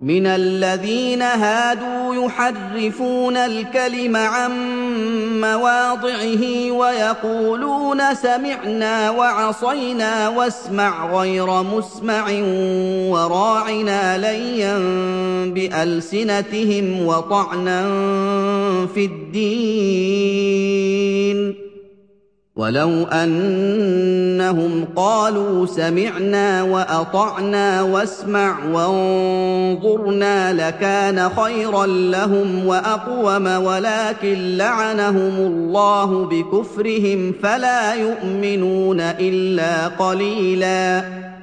مِنَ الَّذِينَ هَادُوا يُحَرِّفُونَ الْكَلِمَ عَن مَّوَاضِعِهِ وَيَقُولُونَ سَمِعْنَا وَعَصَيْنَا وَاسْمَعْ غَيْرَ مُسْمَعٍ وَرَاعِنَا لَيًّا بِأَلْسِنَتِهِمْ وَطَعْنًا فِي الدِّينِ ۚ وَلَوْ أَنَّهُمْ قَالُوا سَمِعْنَا وَأَطَعْنَا وَاسْمَعْ وَانظُرْنَا لَكَانَ خَيْرًا لَّهُمْ وَأَقْوَمَ وَلَٰكِن لَّعَنَهُمُ اللَّهُ بِكُفْرِهِمْ فَلَا يُؤْمِنُونَ إِلَّا قَلِيلًا